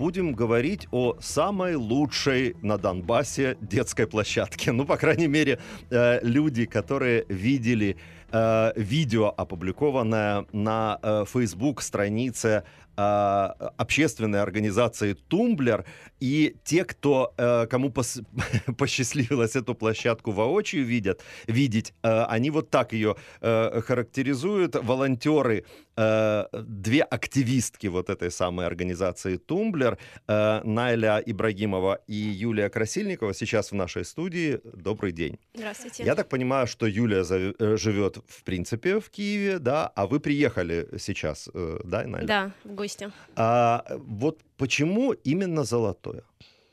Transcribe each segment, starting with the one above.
будем говорить о самой лучшей на Донбассе детской площадке. Ну, по крайней мере, люди, которые видели видео, опубликованное на Facebook-странице общественной организации «Тумблер», и те, кому посчастливилось эту площадку воочию видеть, они вот так ее характеризуют. Волонтеры, две активистки вот этой самой организации «Тумблер», Найля Ибрагимова и Юлия Красильникова, сейчас в нашей студии. Добрый день. Здравствуйте. Я так понимаю, что Юлия живет, в принципе, в Киеве, да, а вы приехали сейчас, да, Найля? Да, в гости. Вот почему именно Золотое?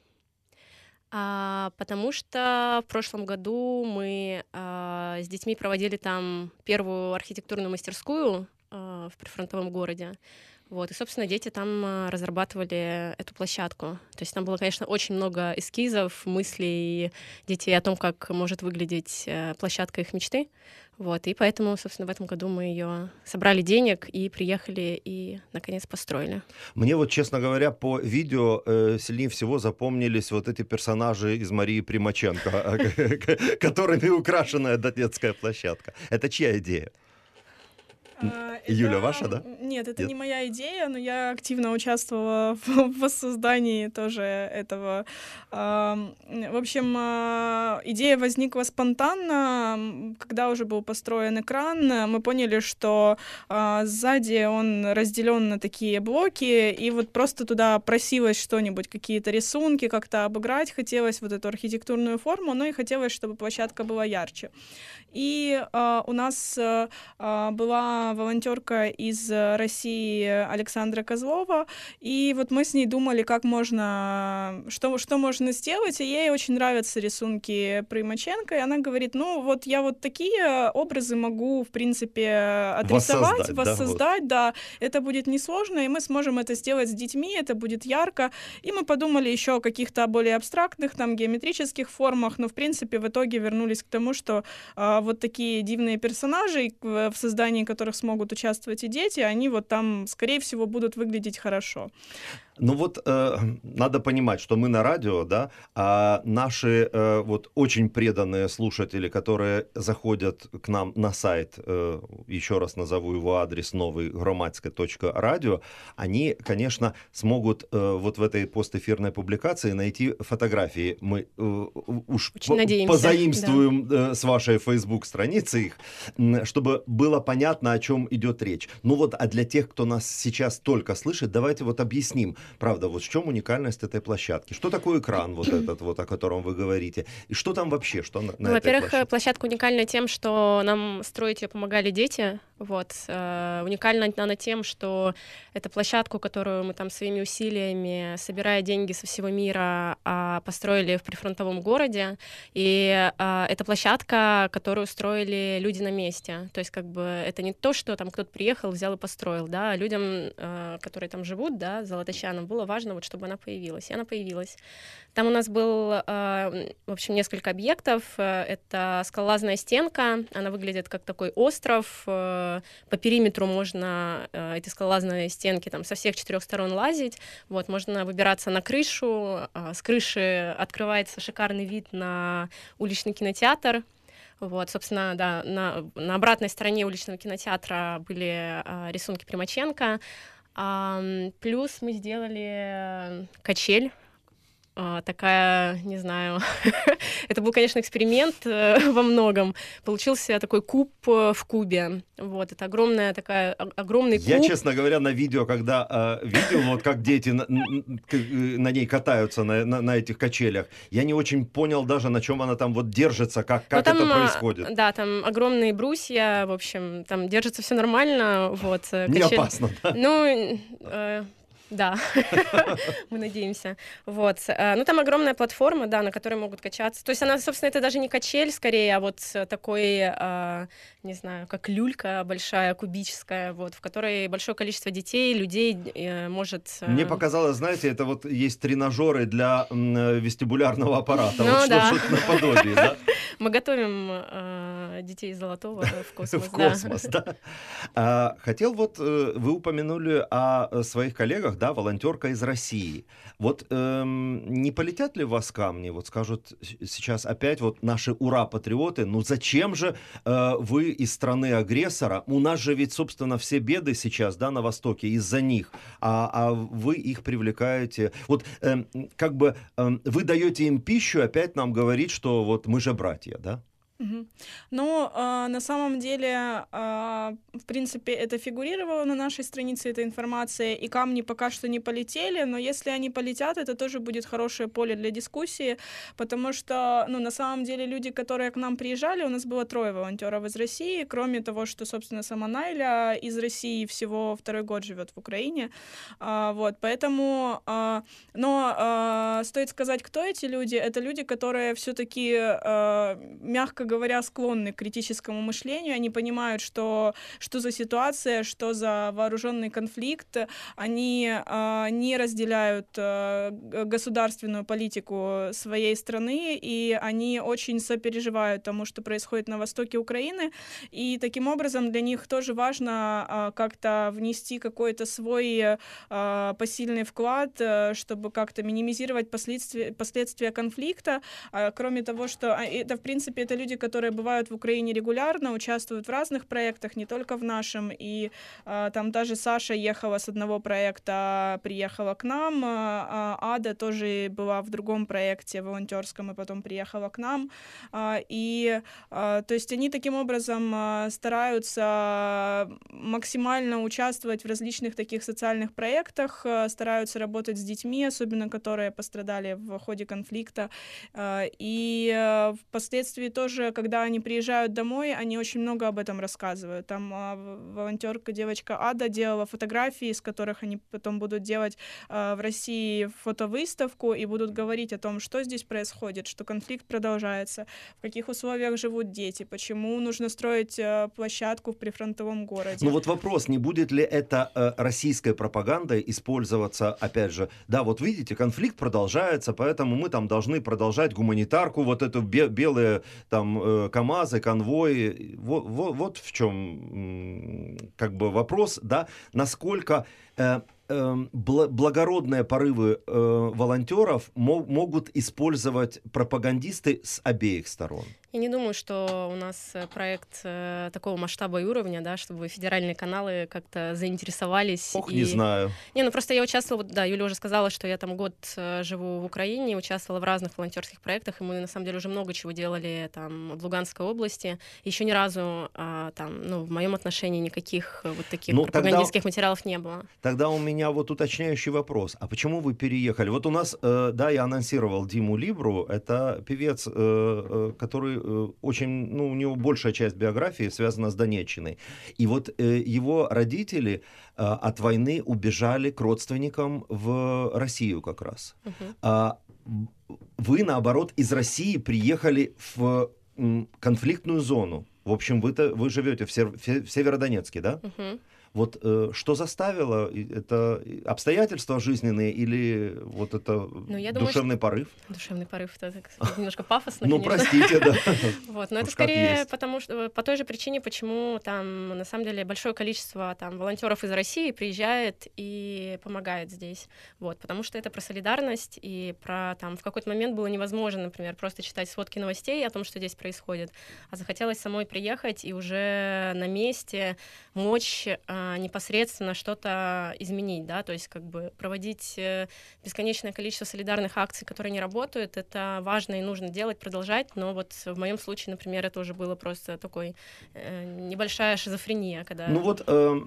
Потому что в прошлом году мы с детьми проводили там первую архитектурную мастерскую в прифронтовом городе. Вот, и, собственно, дети там разрабатывали эту площадку. То есть там было, конечно, очень много эскизов, мыслей детей о том, как может выглядеть площадка их мечты. Вот, и поэтому, собственно, в этом году мы ее собрали денег и приехали и, наконец, построили. Мне вот, честно говоря, по видео сильнее всего запомнились вот эти персонажи из Марии Примаченко, которыми украшена эта детская площадка. Это чья идея? Юля, ваша, да? Нет, это не моя идея, но я активно участвовала в воссоздании тоже этого. В общем, идея возникла спонтанно, когда уже был построен экран. Мы поняли, что сзади он разделен на такие блоки, и вот просто туда просилось что-нибудь, какие-то рисунки, как-то обыграть. Хотелось вот эту архитектурную форму, но и хотелось, чтобы площадка была ярче. И у нас была волонтерка из России Александра Козлова, и вот мы с ней думали, как можно, что можно сделать, и ей очень нравятся рисунки Примаченко, и она говорит, ну вот я вот такие образы могу, в принципе, отрисовать, воссоздать, да, это будет несложно, и мы сможем это сделать с детьми, это будет ярко, и мы подумали еще о каких-то более абстрактных, там, геометрических формах, но, в принципе, в итоге вернулись к тому, что вот такие дивные персонажи, в создании которых смогут участвовать и дети, они вот там, скорее всего, будут выглядеть хорошо. Ну вот надо понимать, что мы на радио, да, а наши вот очень преданные слушатели, которые заходят к нам на сайт, еще раз назову его адрес новый, громадское.радио, они, конечно, смогут вот в этой постэфирной публикации найти фотографии. Мы уж позаимствуем с вашей Facebook-страницы их, чтобы было понятно, о чем идет речь. Ну вот, а для тех, кто нас сейчас только слышит, давайте вот объясним. Правда, вот в чем уникальность этой площадки? Что такое экран вот этот вот, о котором вы говорите? И что там вообще? Что на Во-первых, площадка уникальна тем, что нам строить ее помогали дети. Вот. Уникальна она тем, что эту площадку, которую мы там своими усилиями, собирая деньги со всего мира, построили в прифронтовом городе. И это площадка, которую строили люди на месте. То есть как бы это не то, что там кто-то приехал, взял и построил. Да? Людям, которые там живут, да, золотощанам, было важно, вот, чтобы она появилась. И она появилась. Там у нас был, в общем, несколько объектов. Это скалолазная стенка. Она выглядит как такой остров. По периметру можно эти скалолазные стенки там со всех 4 сторон лазить. Вот, можно выбираться на крышу. С крыши открывается шикарный вид на уличный кинотеатр. Вот, собственно, да, на обратной стороне уличного кинотеатра были рисунки Примаченко. Плюс мы сделали качель. Такая, не знаю, это был, конечно, эксперимент во многом. Получился такой куб в кубе. Вот, это огромный куб. Я, честно говоря, на видео, когда видел, вот как дети на ней катаются, на этих качелях, я не очень понял даже, на чем она там вот держится, как там, это происходит. Да, там огромные брусья, в общем, там держится все нормально. Вот, не опасно, да? Ну, да, мы надеемся. Вот. Ну, там огромная платформа, да, на которой могут качаться. То есть она, собственно, это даже не качель, скорее, а вот такой, не знаю, как люлька большая, кубическая, вот, в которой большое количество детей, людей может... Мне показалось, знаете, это вот есть тренажеры для вестибулярного аппарата. Ну, вот да. что-то наподобие, да? Мы готовим детей Золотого в космос. В космос, да. Хотел вот, вы упомянули о своих коллегах, да, волонтерка из России. Вот не полетят ли в вас камни, вот скажут сейчас опять вот наши ура-патриоты, ну зачем же вы из страны-агрессора, у нас же ведь, собственно, все беды сейчас, да, на Востоке из-за них, а вы их привлекаете, вот как бы вы даете им пищу, опять нам говорить, что вот мы же братья, да? Ну, на самом деле, в принципе, это фигурировало на нашей странице, эта информация, и камни пока что не полетели, но если они полетят, это тоже будет хорошее поле для дискуссии, потому что, ну, на самом деле, люди, которые к нам приезжали, у нас было 3 волонтеров из России, кроме того, что, собственно, сама Найля из России всего 2-й год живет в Украине, вот, поэтому, но стоит сказать, кто эти люди, это люди, которые все-таки, мягко говоря, склонны к критическому мышлению, они понимают, что за ситуация, что за вооруженный конфликт, они не разделяют государственную политику своей страны, и они очень сопереживают тому, что происходит на востоке Украины, и таким образом для них тоже важно как-то внести какой-то свой посильный вклад, чтобы как-то минимизировать последствия конфликта. Кроме того, что это, в принципе, это люди, которые бывают в Украине регулярно, участвуют в разных проектах, не только в нашем. И там даже Саша ехала с одного проекта, приехала к нам. Ада тоже была в другом проекте волонтерском и потом приехала к нам. И то есть они таким образом стараются максимально участвовать в различных таких социальных проектах, стараются работать с детьми, особенно которые пострадали в ходе конфликта. И впоследствии тоже, когда они приезжают домой, они очень много об этом рассказывают. Там волонтерка, девочка Ада делала фотографии, из которых они потом будут делать в России фотовыставку и будут говорить о том, что здесь происходит, что конфликт продолжается, в каких условиях живут дети, почему нужно строить площадку в прифронтовом городе. Ну вот вопрос, не будет ли это российской пропагандой использоваться, опять же, да, вот видите, конфликт продолжается, поэтому мы там должны продолжать гуманитарку, вот эту белые там КАМАЗы, конвои, вот в чем как бы вопрос, да, насколько благородные порывы волонтеров могут использовать пропагандисты с обеих сторон. Я не думаю, что у нас проект такого масштаба и уровня, да, чтобы федеральные каналы как-то заинтересовались. Не знаю. Ну просто я участвовала, да, Юля уже сказала, что я там год живу в Украине, участвовала в разных волонтерских проектах, и мы на самом деле уже много чего делали там в Луганской области. Еще ни разу там, ну, в моем отношении никаких вот таких пропагандистских материалов не было. Тогда у меня вот уточняющий вопрос. А почему вы переехали? Вот у нас, да, я анонсировал Диму Либру, это певец, который очень, ну, у него большая часть биографии связана с Донеччиной. И вот его родители от войны убежали к родственникам в Россию как раз. Вы, наоборот, из России приехали в конфликтную зону. В общем, вы живете в Северодонецке, да? Вот что заставило? Это обстоятельства жизненные или вот это душевный порыв? Душевный порыв, это немножко пафосно, ну, конечно. Простите, да. Вот, но это скорее потому, что, по той же причине, почему там на самом деле большое количество там волонтеров из России приезжает и помогает здесь. Вот, потому что это про солидарность и про там в какой-то момент было невозможно, например, просто читать сводки новостей о том, что здесь происходит, а захотелось самой приехать и уже на месте мочь непосредственно что-то изменить, да, то есть как бы проводить бесконечное количество солидарных акций, которые не работают, это важно и нужно делать, продолжать, но вот в моем случае, например, это уже было просто такой небольшая шизофрения, когда... Ну вот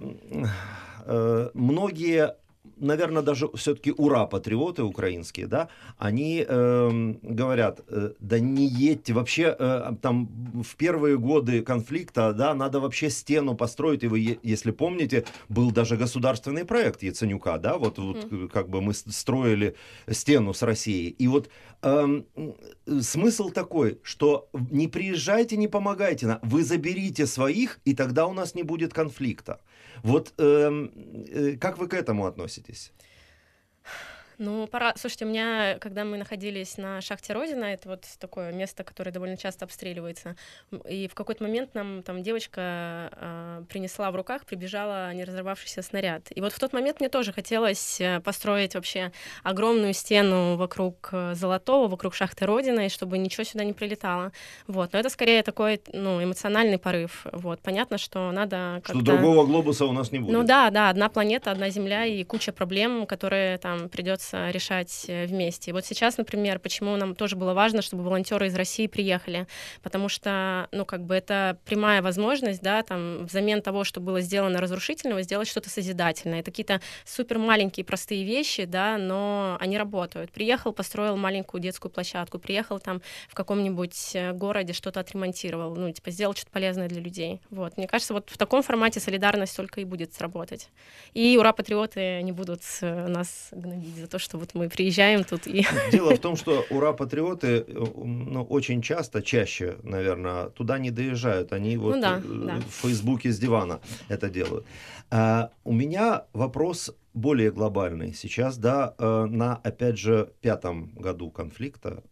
многие, наверное, даже все-таки ура-патриоты украинские, да, они говорят, да не едьте, вообще там в первые годы конфликта, да, надо вообще стену построить, и вы, если помните, был даже государственный проект Яценюка, да, вот как бы мы строили стену с Россией, и вот смысл такой, что не приезжайте, не помогайте, вы заберите своих, и тогда у нас не будет конфликта. Вот как вы к этому относитесь? Ну, пора. Слушайте, у меня, когда мы находились на шахте Родина, это вот такое место, которое довольно часто обстреливается, и в какой-то момент нам там девочка принесла в руках, прибежала не разорвавшийся снаряд. И вот в тот момент мне тоже хотелось построить вообще огромную стену вокруг Золотого, вокруг шахты Родина, и чтобы ничего сюда не прилетало. Вот. Но это скорее такой, ну, эмоциональный порыв. Вот. Понятно, что надо как-то... Что другого глобуса у нас не будет. Ну да, одна планета, одна Земля и куча проблем, которые там придется решать вместе. И вот сейчас, например, почему нам тоже было важно, чтобы волонтеры из России приехали, потому что, ну, как бы это прямая возможность, да, там, взамен того, что было сделано разрушительного, сделать что-то созидательное. Это какие-то супер маленькие простые вещи, да, но они работают. Приехал, построил маленькую детскую площадку, приехал там в каком-нибудь городе, что-то отремонтировал, ну, типа, сделал что-то полезное для людей. Вот. Мне кажется, вот в таком формате солидарность только и будет сработать. И ура-патриоты не будут нас гнобить за то, что вот мы приезжаем тут и... Дело в том, что ура-патриоты, ну, очень часто, чаще, наверное, туда не доезжают. Они вот в Фейсбуке с дивана это делают. У меня вопрос более глобальный. Сейчас, да, на, опять же, 5-м году конфликта,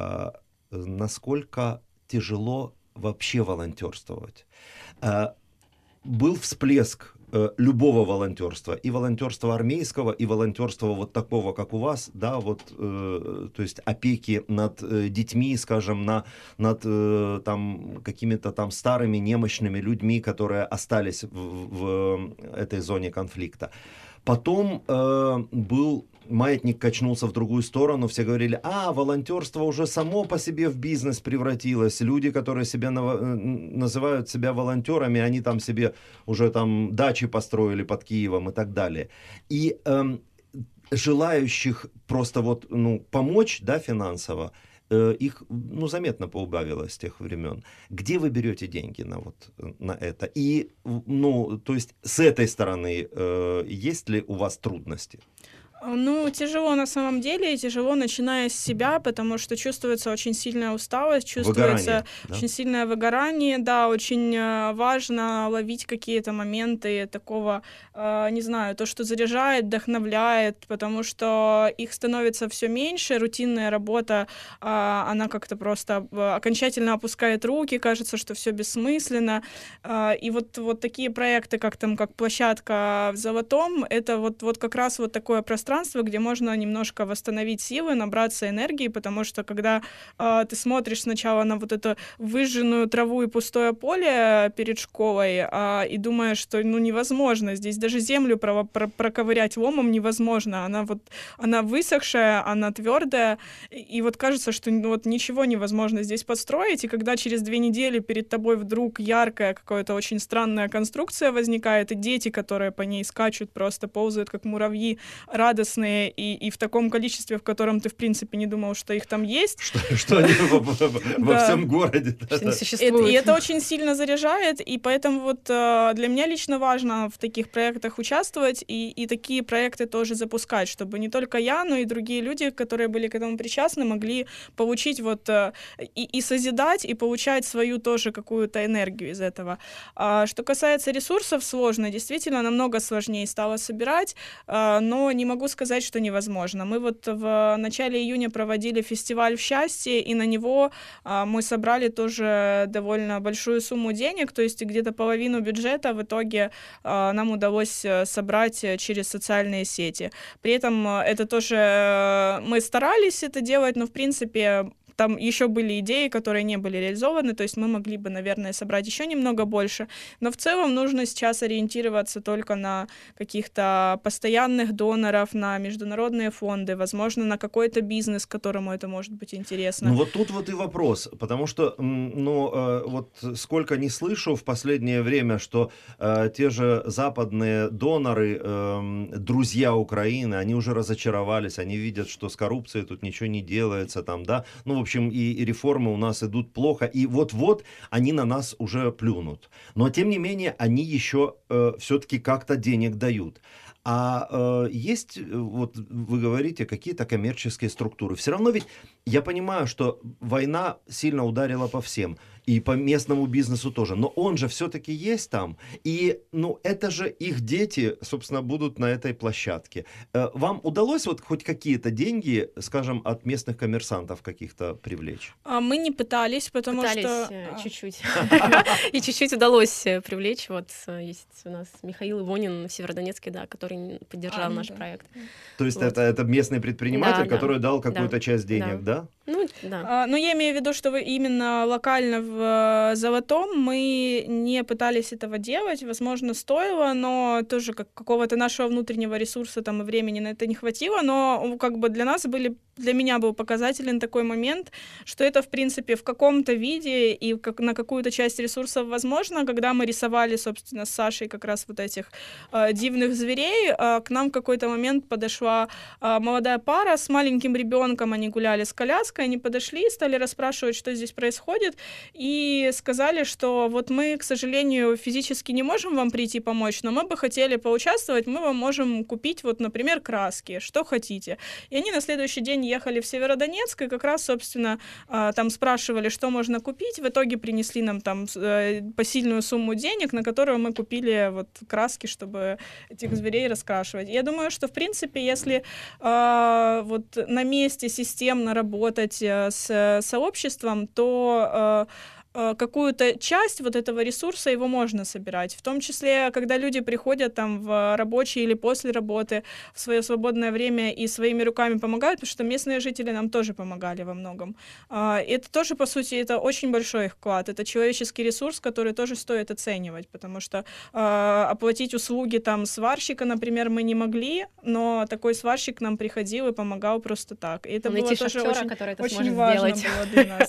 насколько тяжело вообще волонтерствовать. Был всплеск любого волонтерства, и волонтерства армейского, и волонтерства вот такого, как у вас, да, вот, то есть опеки над детьми, скажем, над там какими-то там старыми немощными людьми, которые остались в этой зоне конфликта. Потом был маятник, качнулся в другую сторону, все говорили, волонтерство уже само по себе в бизнес превратилось, люди, которые себя называют себя волонтерами, они там себе уже там дачи построили под Киевом и так далее. И желающих просто вот, ну, помочь, да, финансово, их, ну, заметно поубавилось с тех времен. Где вы берете деньги на это? И, ну, то есть с этой стороны есть ли у вас трудности? Ну, тяжело на самом деле, тяжело начиная с себя, потому что чувствуется очень сильная усталость, чувствуется очень сильное выгорание, да, очень важно ловить какие-то моменты такого, не знаю, то, что заряжает, вдохновляет, потому что их становится все меньше, рутинная работа, она как-то просто окончательно опускает руки, кажется, что все бессмысленно, и вот такие проекты, как площадка в Золотом, это вот как раз вот такое пространство, где можно немножко восстановить силы, набраться энергии, потому что когда ты смотришь сначала на вот эту выжженную траву и пустое поле перед школой и думаешь, что ну невозможно, здесь даже землю проковырять ломом невозможно, она высохшая, она твердая, и вот кажется, что вот ничего невозможно здесь подстроить, и когда через 2 недели перед тобой вдруг яркая какая-то очень странная конструкция возникает, и дети, которые по ней скачут, просто ползают как муравьи, радостные и в таком количестве, в котором ты, в принципе, не думал, что их там есть. Что они во всем городе. И это очень сильно заряжает, и поэтому вот для меня лично важно в таких проектах участвовать и такие проекты тоже запускать, чтобы не только я, но и другие люди, которые были к этому причастны, могли получить вот и созидать, и получать свою тоже какую-то энергию из этого. Что касается ресурсов, сложно, действительно, намного сложнее стало собирать, но не могу сказать, что невозможно. Мы вот в начале июня проводили фестиваль в счастье, и на него мы собрали тоже довольно большую сумму денег, то есть где-то половину бюджета в итоге нам удалось собрать через социальные сети. При этом это тоже мы старались это делать, но в принципе там еще были идеи, которые не были реализованы, то есть мы могли бы, наверное, собрать еще немного больше, но в целом нужно сейчас ориентироваться только на каких-то постоянных доноров, на международные фонды, возможно, на какой-то бизнес, которому это может быть интересно. Ну вот тут вот и вопрос, потому что, ну, вот сколько не слышу в последнее время, что те же западные доноры, друзья Украины, они уже разочаровались, они видят, что с коррупцией тут ничего не делается, там, да, ну, в общем, и реформы у нас идут плохо, и вот-вот они на нас уже плюнут. Но, тем не менее, они еще все-таки как-то денег дают. Есть, вот вы говорите, какие-то коммерческие структуры. Все равно ведь я понимаю, что война сильно ударила по всем. и по местному бизнесу тоже. Но он же все-таки есть там. И, ну, это же их дети, собственно, будут на этой площадке. Вам удалось вот хоть какие-то деньги, скажем, от местных коммерсантов каких-то привлечь? Мы не пытались, потому что... чуть-чуть. И чуть-чуть удалось привлечь. Вот есть у нас Михаил Ивонин в Северодонецке, да, который поддержал наш проект. То есть Вот. это местный предприниматель, Да, который дал какую-то да, часть денег, да? Ну, да. Ну, я имею в виду, что именно локально в Золотом мы не пытались этого делать. Возможно, стоило, но тоже какого-то нашего внутреннего ресурса там и времени на это не хватило. Но как бы для меня был показателен такой момент, что это, в принципе, в каком-то виде и на какую-то часть ресурсов возможно. Когда мы рисовали, собственно, с Сашей как раз вот этих дивных зверей, к нам в какой-то момент подошла молодая пара с маленьким ребенком, они гуляли с коляской, они подошли, стали расспрашивать, что здесь происходит, и сказали, что вот мы, к сожалению, физически не можем вам прийти помочь, но мы бы хотели поучаствовать, мы вам можем купить, вот, например, краски, что хотите. И они на следующий день ехали в Северодонецк, и как раз, собственно, там спрашивали, что можно купить, в итоге принесли нам там посильную сумму денег, на которую мы купили вот краски, чтобы этих зверей раскрашивать. Я думаю, что, в принципе, если вот на месте системно работать с сообществом, то какую-то часть вот этого ресурса его можно собирать. В том числе, когда люди приходят там в рабочие или после работы в свое свободное время и своими руками помогают, потому что местные жители нам тоже помогали во многом. Это тоже, по сути, это очень большой их вклад. Это человеческий ресурс, который тоже стоит оценивать, потому что оплатить услуги там сварщика, например, мы не могли, но такой сварщик нам приходил и помогал просто так. И это было тоже очень важно было для нас.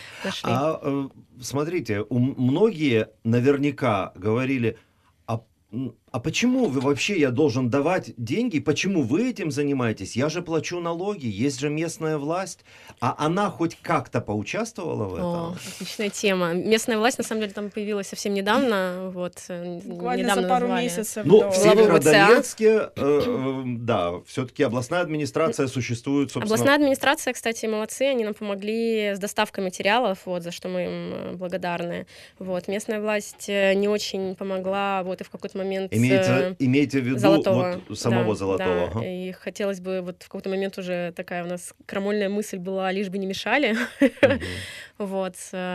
Да. Смотрите, многие наверняка говорили, а почему вы вообще, я должен давать деньги, почему вы этим занимаетесь? Я же плачу налоги, есть же местная власть. А она хоть как-то поучаствовала в этом? Отличная тема. Местная власть, на самом деле, там появилась совсем недавно. Вот, буквально недавно за пару назвали. месяцев. Ну, в Северодонецке, да, все-таки областная администрация существует, собственно. Областная администрация, кстати, молодцы, они нам помогли с доставкой материалов, вот, за что мы им благодарны. Вот, местная власть не очень помогла, вот, и в какой-то момент... Имейте в виду Золотого. Вот самого да, Золотого. Да. И хотелось бы, вот в какой-то момент уже такая у нас крамольная мысль была, лишь бы не мешали. Вот,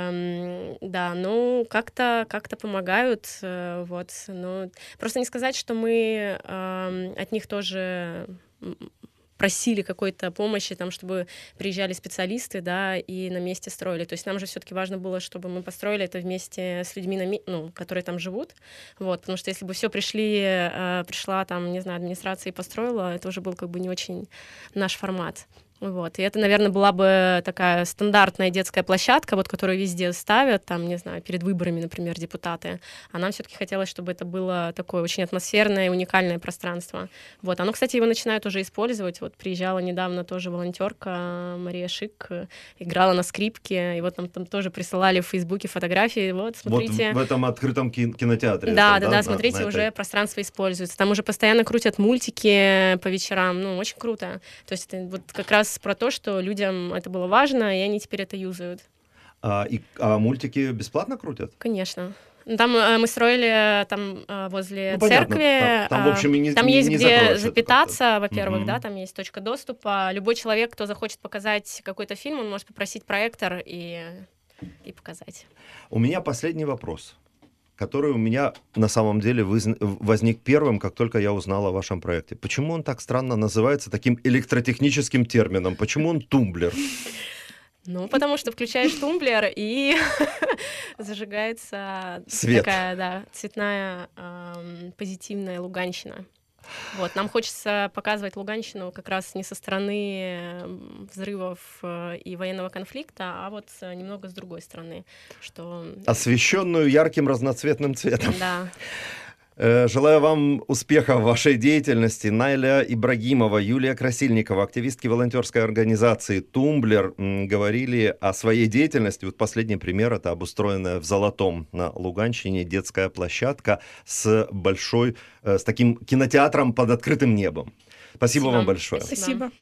да, ну, как-то помогают, вот, но просто не сказать, что мы от них тоже просили какой-то помощи, там, чтобы приезжали специалисты, да, и на месте строили. То есть нам же все-таки важно было, чтобы мы построили это вместе с людьми, которые там живут, вот, потому что если бы все пришла там, не знаю, администрация и построила, это уже был как бы не очень наш формат. Вот. И это, наверное, была бы такая стандартная детская площадка, вот, которую везде ставят, там, не знаю, перед выборами, например, депутаты. А нам все-таки хотелось, чтобы это было такое очень атмосферное и уникальное пространство. Вот. Оно, кстати, его начинают уже использовать. Вот приезжала недавно тоже волонтерка Мария Шик, играла на скрипке, и вот там тоже присылали в Фейсбуке фотографии. Вот, смотрите. Вот в этом открытом кинотеатре. Да, смотрите, уже пространство используется. Там уже постоянно крутят мультики по вечерам. Ну, очень круто. То есть это вот как раз про то, что людям это было важно, и они теперь это юзают. А мультики бесплатно крутят? Конечно. Там мы строили там возле понятно. церкви. Там, в общем, там есть не где запитаться, во-первых, Мгм. да, там есть точка доступа. Любой человек, кто захочет показать какой-то фильм, он может попросить проектор и показать. У меня последний вопрос, который у меня на самом деле возник первым, как только я узнал о вашем проекте. Почему он так странно называется таким электротехническим термином? Почему он тумблер? Ну, потому что включаешь тумблер, и зажигается Свет. такая, да, цветная, позитивная Луганщина. Вот, нам хочется показывать Луганщину как раз не со стороны взрывов и военного конфликта, а вот немного с другой стороны, что... Освещенную ярким разноцветным цветом. Да. Желаю вам успеха в вашей деятельности. Найля Ибрагимова, Юлия Красильникова, активистки волонтерской организации «Тумблер», говорили о своей деятельности. Вот последний пример — это обустроенная в Золотом на Луганщине детская площадка с таким кинотеатром под открытым небом. Спасибо вам большое. Спасибо.